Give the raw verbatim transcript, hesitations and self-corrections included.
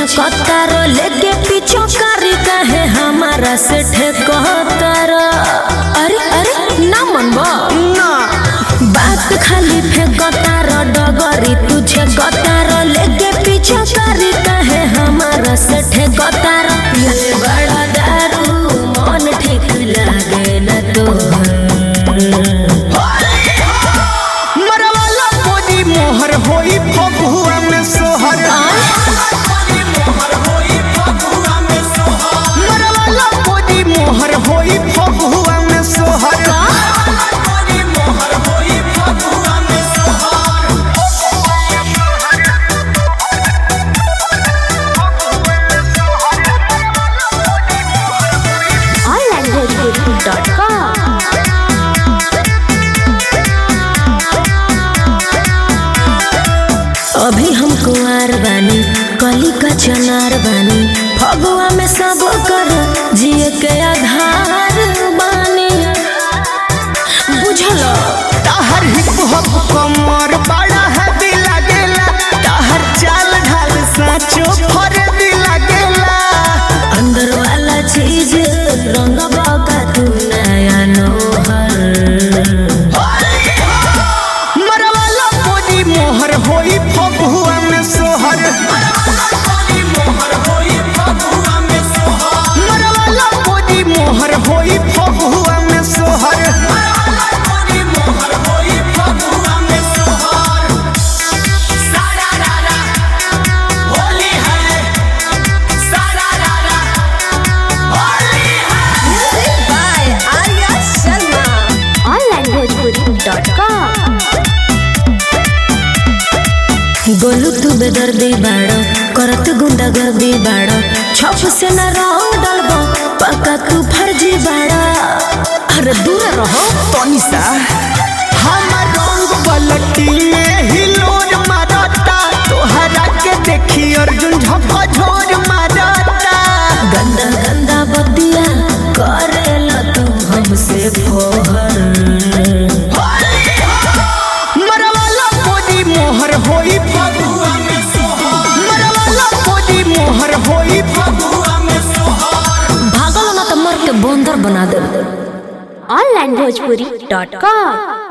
कतार लेके पीछो कारी कहे हमारा से ठेकतार। अरे अरे ना मनबा ना बात खाली फेंकतार डगरी तुझे कतार लेके पीछो कारी कहे हमारा से ठेकतार। ये बड़ा दारू मन ठीक लागे न तो मरवाला पोदी मोहर होई फगुआ में सोहर। मरवाला पोदी मोहर होई फगुआ में सोहर। अभी हम कुंवार बानी कली का चनार बानी फगुआ में सब कर जिए के आधार बानी बुझल। ताहर हिप हॉप कमर बड़ा है लागेला ताहर चाल ढाल साचो फरदी लागेला। अंदर वाला चीज रंग बाका तू नया नोहर। मरवाला पोदी मोहर होई फगुआ में सोहर। मरवाला पोदी मोहर होई फगुआ में सोहर। गोलू तू बेदर्दी बाड़ो करत गुंडा गर्दी बाड़ो छप से न रंग डलबो पक्का तू फर्जी बाड़ा। अरे दूर रहो तनिसा हमर रंग बलटी में हिलोर मारता तोहरा के देखी अर्जुन झपा झोर मारता। गंदा गंदा बतिया करेला तू हमसे फोहर। मरवाला पोदी मोहर होई फगुआ में सोहर। मरवाला पोदी मोहर होई फगुआ में सोहर। भागल ना तो मर के बंदर बना दे। Online Bhojpuri dot com.